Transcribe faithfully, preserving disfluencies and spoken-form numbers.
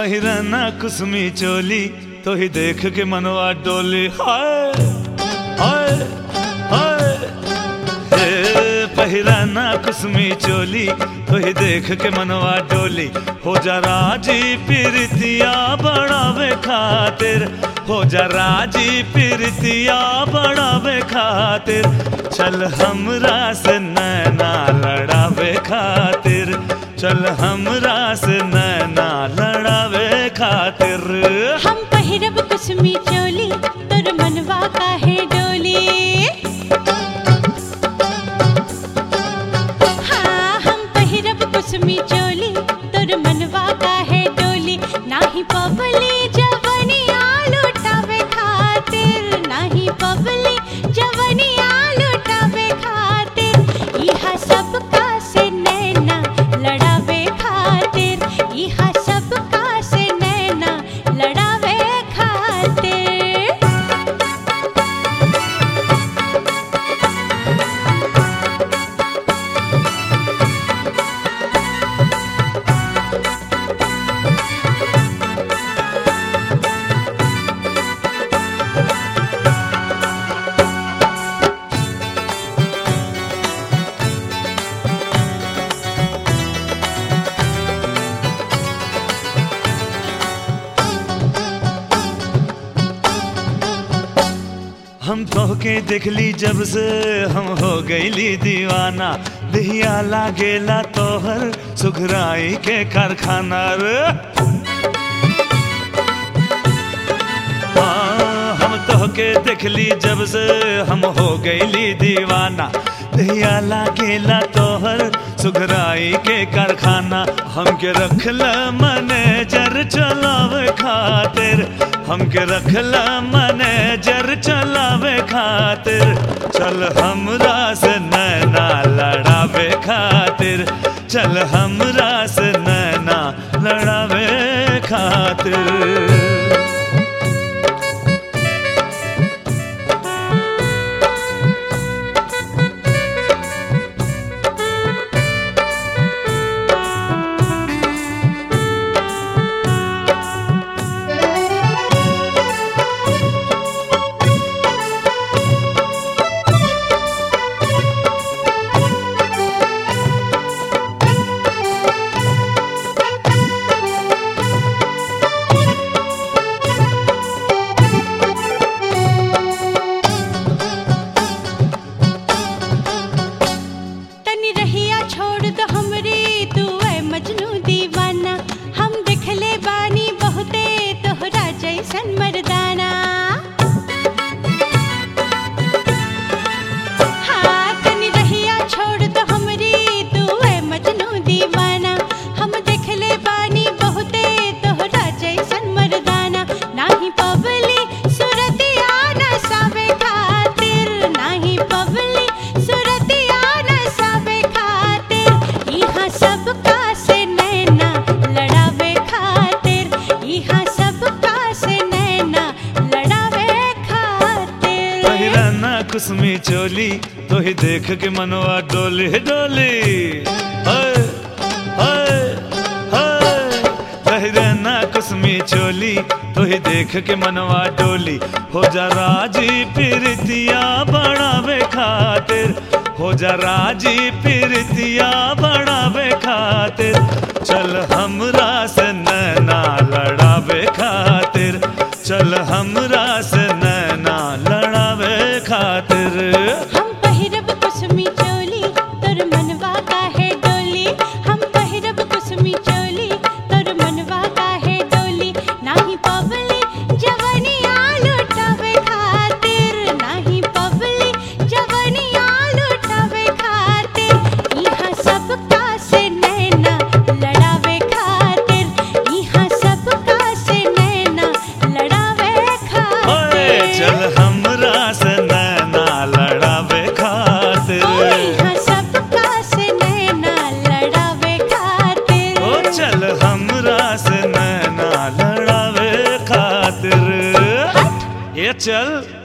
पहिराना कुसमी चोली तो ही देख के मनवा डोली। हाय हाय हाय हे पहिराना कुसमी चोली तो ही देख के मनवा डोली। हो जा राजी प्रीतिया बढ़ावे खातिर, हो जा राजी प्रीतिया बढ़ावे खातिर। चल हमरा से नैना लड़ावे खातिर, चल हमरा से नैना लड़ावे खातिर। हम पहिरब कुसमी चोली तोर मनवा काहे डोली। हाँ हम पहिरब कुसमी चोली तोर मनवा काहे डोली। नाही पबली जवनिया लुटावे खातिर, नाही पबली जवनिया लुटावे खातिर। इहा सबका से नैना लड़ावे खातिर, इहा सबका से नैना लड़ावे खातिर। हम तोहके देखली जब से हम हो गईली दीवाना। दिहिया लागेला तोहर सुघराई के कारखाना रे। हाँ हम तोहके देखली जब से हम हो गईली दीवाना। दिहिया लागेला तोहर सुघराई के कारखाना। हमके रखला मैनेजर चलावे खातिर, हमके रखला मैनेजर चलावे खातिर। चल हमरा से नैना लड़ावे खातिर, चल हमरा से नैना लड़ावे खातिर। मर्दाना हाँ तनी रहिया छोड़ दो हमरी, तू है मजनू दीवाना। हम देखले बानी बहुते तोहरा जैसन मर्दाना। नाही पबली सुरतिया नसावे खातिर, नाही पबली सुरतिया नसावे खातिर। इहा सबका से नैना लड़ावे खातिर, इहा सबका से नैना लड़ावे खातिर। पहिराना कुसमी चोली तो ही देख के मनवा डोली डोली। हाय हाय हाय पहिराना कुसमी चोली तो ही देख के मनवा डोली। हो जा राजी प्रीतिया बढ़ावे खातिर, हो जा राजी प्रीतिया बढ़ावे खातिर। चल हमरा से नैना लड़ावे खातिर, चल हमरा से नैना लड़ावे खातिर। हम पहिरब कुसमी चोली तोर मनवा काहे डोली, हम पहिरब कुसमी चोली तोर मनवा काहे डोली। नाही पबली जवनिया लुटावे खातिर, नाही पबली जवनिया लुटावे खातिर। इहा सबका से नैना लड़ावे खातिर, इहा सबका से नैना लड़ावे खातिर। चल हमरा से नैना लड़ावे खातिर, इहा सबका से नैना लड़ावे खातिर। ओ चल हमरा से नैना लड़ावे खातिर। ये चल।